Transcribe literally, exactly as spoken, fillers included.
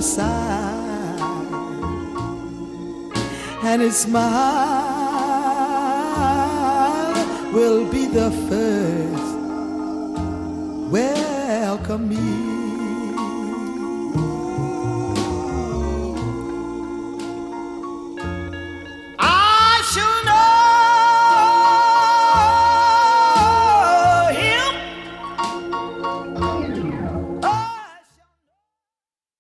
your side, and his smile will be the first welcome me.